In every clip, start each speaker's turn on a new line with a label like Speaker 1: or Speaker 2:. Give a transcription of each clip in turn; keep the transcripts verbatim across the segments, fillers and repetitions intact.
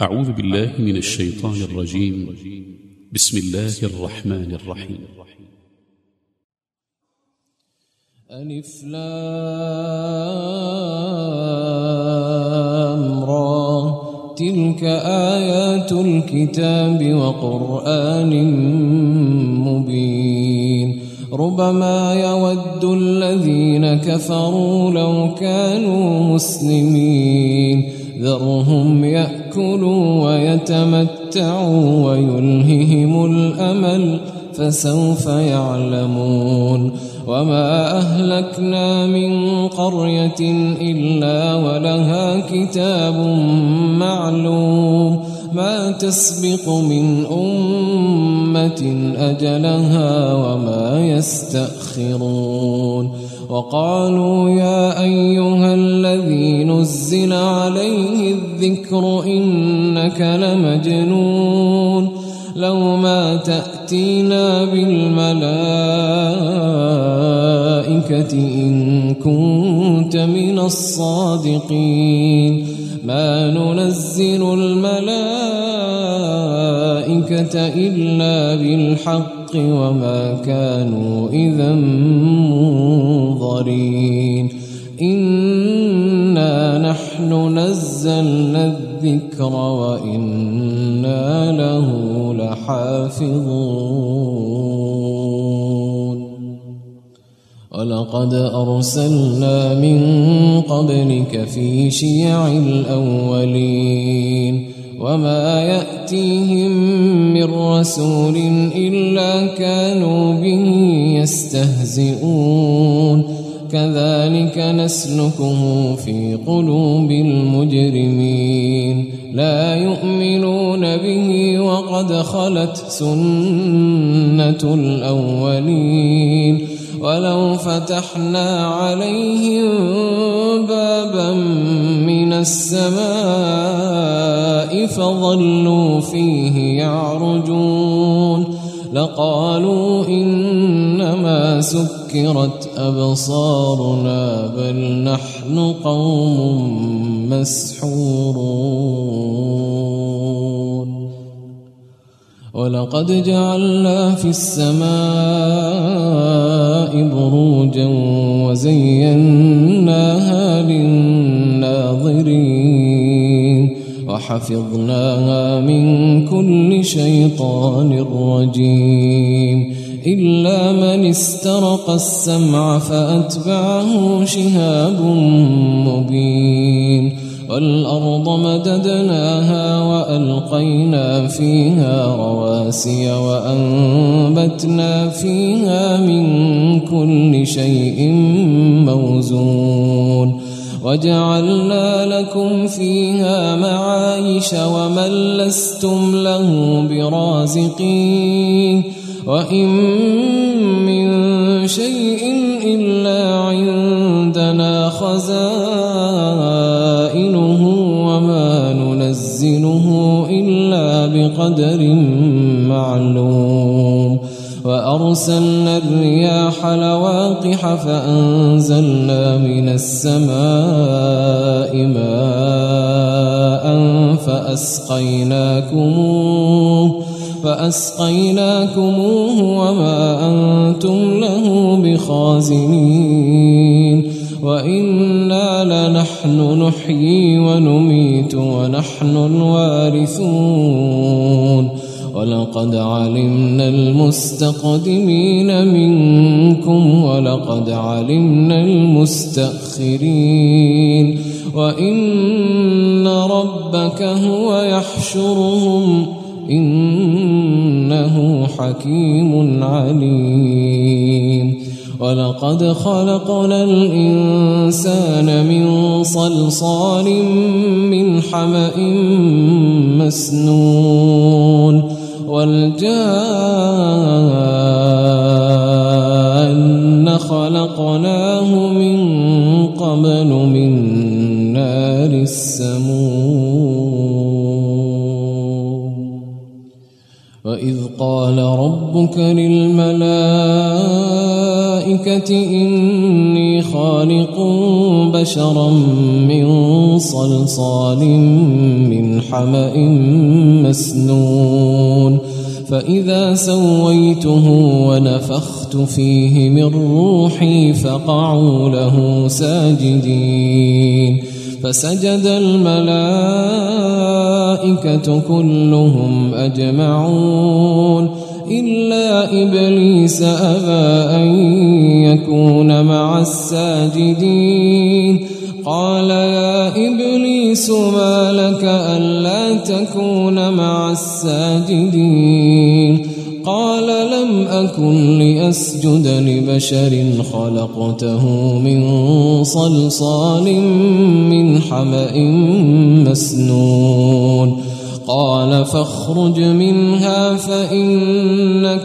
Speaker 1: أعوذ بالله من الشيطان الرجيم. بسم الله الرحمن الرحيم.
Speaker 2: ألف لام را، تلك آيات الكتاب وقرآن مبين. ربما يود الذين كفروا لو كانوا مسلمين، ذرهم يأكلوا ويتمتعوا ويلههم الأمل فسوف يعلمون. وما أهلكنا من قرية إلا ولها كتاب معلوم، ما تسبق من أمة أجلها وما يستأخرون. وقالوا يا أيها الذي نزل عليه الذكر إنك لمجنون، لو ما تأتينا بالملائكة إن كنت من الصادقين. ما ننزل الملائكة إلا بالحق وما كانوا إذا منظرين. إنا نحن نزلنا الذكر وإنا له لحافظون. ولقد أرسلنا من قبلك في شيع الأولين، وما يأتيهم من رسول إلا كانوا به يستهزئون. كذلك نسلكه في قلوب المجرمين، لا يؤمنون به وقد خلت سنة الأولين. ولو فتحنا عليهم بابا من السماء فظلوا فيه يعرجون لقالوا إنما سكرت أبصارنا بل نحن قوم مسحورون. ولقد جعلنا في السماء بروجا وزيناها للناظرين وحفظناها من كل شيطان رجيم إلا من استرق السمع فأتبعه شهاب مبين. والأرض مددناها وألقينا فيها رواسي وأنبتنا فيها من كل شيء موزون وجعلنا لكم فيها معايش ومن لستم له برازقين. وإن من شيء إلا عندنا خزائنه وما ننزله إلا بقدر معلوم. وأرسلنا الرياح لواقح فأنزلنا من السماء ماء فأسقيناكموه فأسقيناكموه وما أنتم له بخازنين. وإنا لنحن نحيي ونميت ونحن الوارثون. ولقد علمنا المستقدمين منكم ولقد علمنا المستأخرين. وإن ربك هو يحشرهم إنه حكيم عليم. ولقد خلقنا الإنسان من صلصال من حمأ مسنون والجان خلقناه من قبل من نار السموم. وإذ قال ربك للملائكة إني خالق بشرا من صلصال من حمأ مسنون فإذا سويته ونفخت فيه من روحي فقعوا له ساجدين فسجد الملائكة كلهم أجمعون إلا إبليس أبى أن يكون مع الساجدين قال يا إبليس ما لك ألا تكون مع الساجدين قال لم أكن لأسجد لبشر خلقته من صلصال من حمأ مسنون قال فاخرج منها فإنك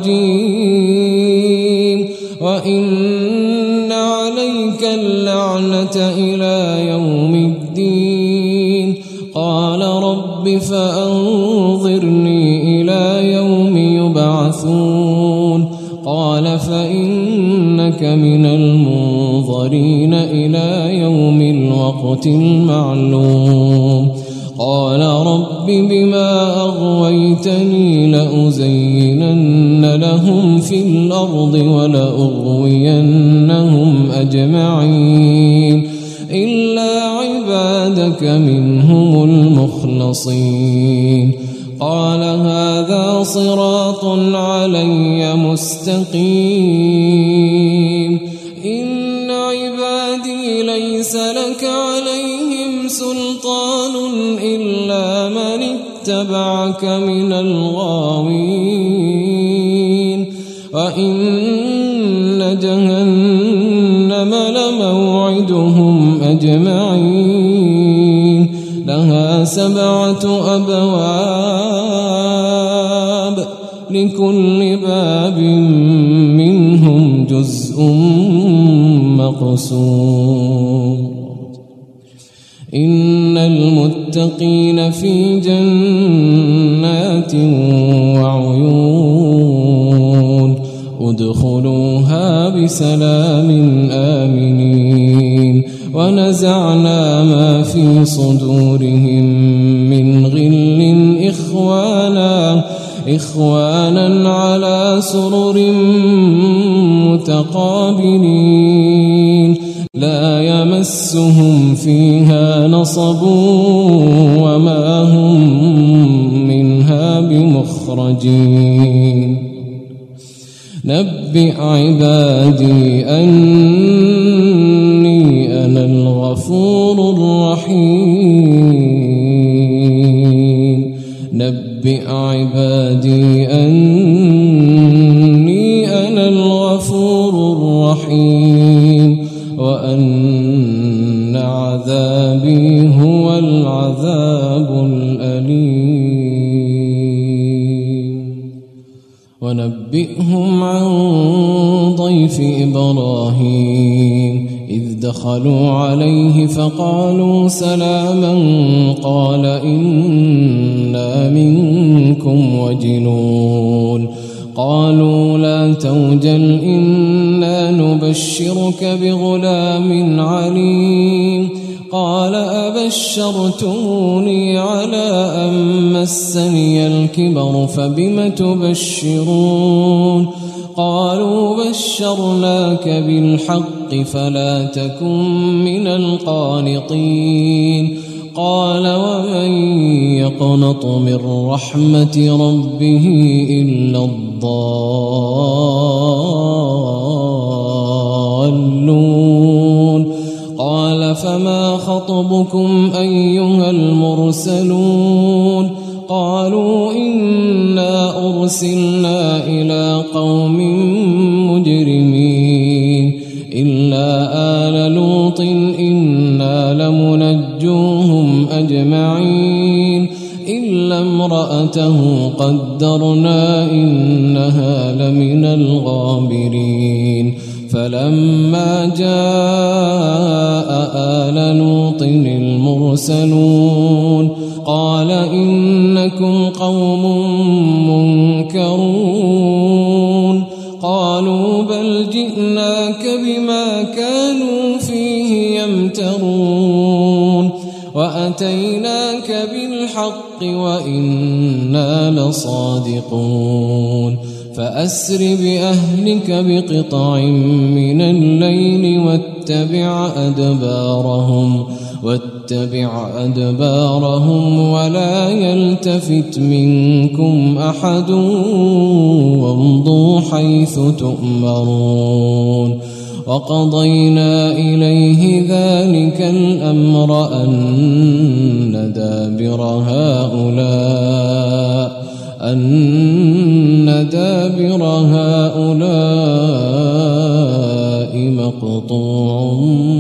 Speaker 2: رجيم وإن عليك اللعنة إلى يوم الدين قال رب فأنظرني إلى يوم يبعثون قال فإنك من المنظرين إلى يوم الوقت المعلوم قال رب بما أغويتني لأزينن لهم في الأرض ولأغوينهم أجمعين إلا عبادك منهم المخلصين قال هذا صراط علي مستقيم إن عبادي ليس لك عليهم سلطان إلا من اتبعك من الغاوين وإن جهنم لموعدهم أجمعين لها سبعة أبواب لكل باب منهم جزء مقسوم إن المتقين في جنات وعيون ادخلوها بسلام آمنين ونزعنا ما في صدورهم من غل إخوانا إخوانا على سرر متقابلين لا يمسهم فيها نصب وما هم منها بمخرجين نبئ عبادي أني أنا الغفور الرحيم نبئ عبادي أني أنا الغفور الرحيم وأن عذابي هو العذاب الأليم ونبئهم عن ضيف إبراهيم إذ دخلوا عليه فقالوا سلاما قال إنا منكم وجلون قالوا لا توجل إنا نبشرك بغلام عليم قال أبشرتموني على أن مسني الكبر فبم تبشرون قالوا بشرناك بالحق فلا تكن من القانطين قال ومن يقنط من رحمة ربه إلا الضالون قال فما خطبكم أيها المرسلون قالوا إنا أرسلنا إلى قوم مجرمين إلا آل لوط إنا لمنجوهم أجمعين إلا امرأته قدرنا إنها لمن الغابرين فلما جاء آل لوط المرسلون قال إنكم قوم وأتيناك بالحق وإنا لصادقون فأسر بأهلك بقطع من الليل واتبع أدبارهم واتبع أدبارهم ولا يلتفت منكم أحد وامضوا حيث تؤمرون وقضينا إليه ذلك الأمر أن دابر هؤلاء أن دابر هؤلاء مقطوع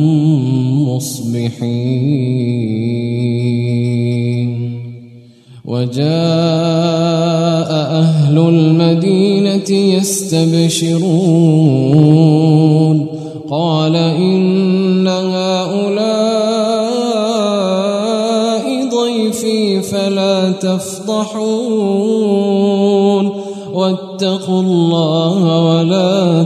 Speaker 2: مصبحين وجاء أهل المدينة يستبشرون قال إن هؤلاء ضيفي فلا تفضحون واتقوا الله ولا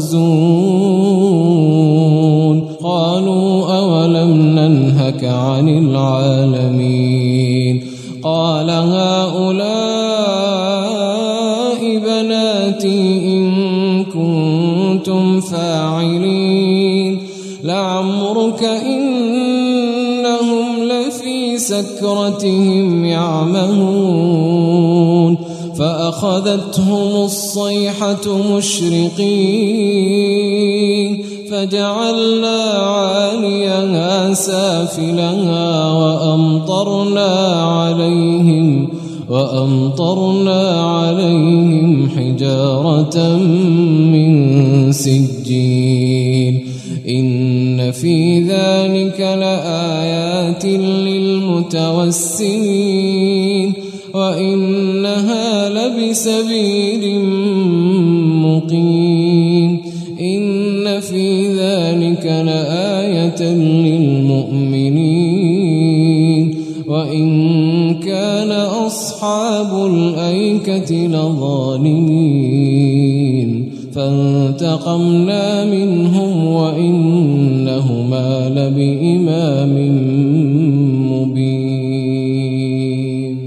Speaker 2: تخزون قالوا أولم ننهك عن العالمين قال هؤلاء بناتي إن كنتم فاعلين لعمرك إنهم لفي سكرتهم يعمهون فأخذتهم الصيحة مشرقين فجعلنا عاليها سافلها وأمطرنا عليهم وأمطرنا عليهم حجارة من سجيل إن في ذلك لآيات للمتوسمين وإنها لبسبيل مقيم إن في ذلك لآية للمؤمنين وإن كان أصحاب الأيكة لظالمين فانتقمنا منهم وإنهما لبإمام مبين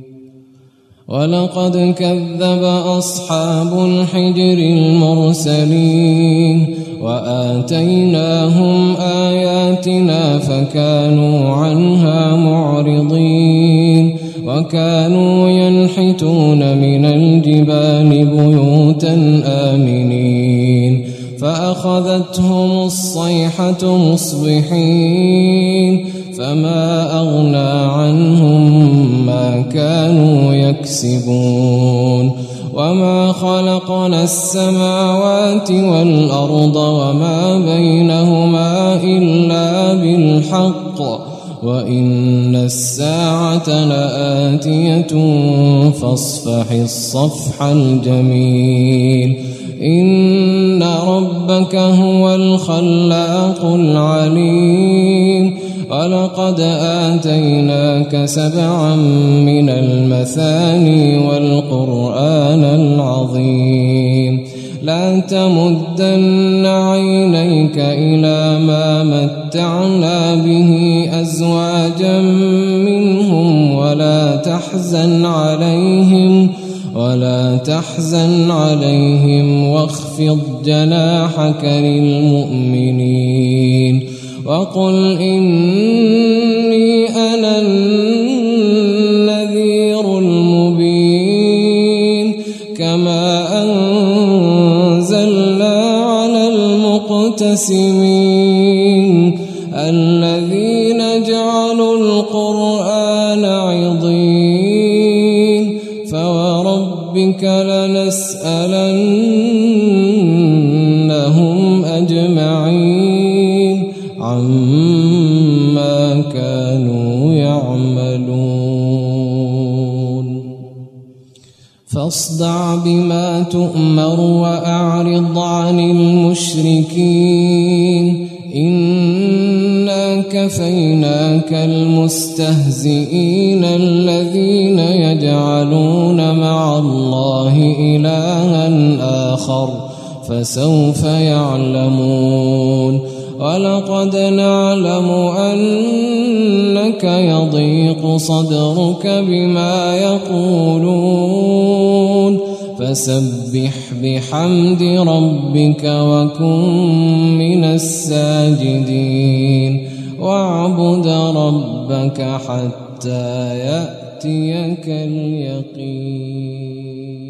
Speaker 2: ولقد كذب أصحاب الحجر المرسلين وآتيناهم آياتنا فكانوا عنها معرضين وكانوا ينحتون من الجبال بيوتا آمنين فأخذتهم الصيحة مصبحين فما أغنى عنهم ما كانوا يكسبون وما خلقنا السماوات والأرض وما بينهما إلا بالحق وإن الساعة لآتية فاصفح الصفح الجميل إن ربك هو الخلاق العليم ولقد آتيناك سبعا من المثاني والقرآن العظيم لا تمدن عينيك إلى ما متعنا به أزواجا منهم ولا تحزن عليهم ولا تحزن عليهم واخفض جناحك للمؤمنين وقل إني أنا النذير المبين كما أنزلنا على المقتسمين الذين جعلوا القرآن عضين فوربك لنسألنهم أجمعين عما كانوا يعملون فاصدع بما تؤمر وأعرض عن المشركين إنا كفيناك المستهزئين الذين يجعلون مع الله إلها آخر فسوف يعلمون ولقد نعلم أنك يضيق صدرك بما يقولون فسبح بحمد ربك وكن من الساجدين واعبد ربك حتى يأتيك اليقين.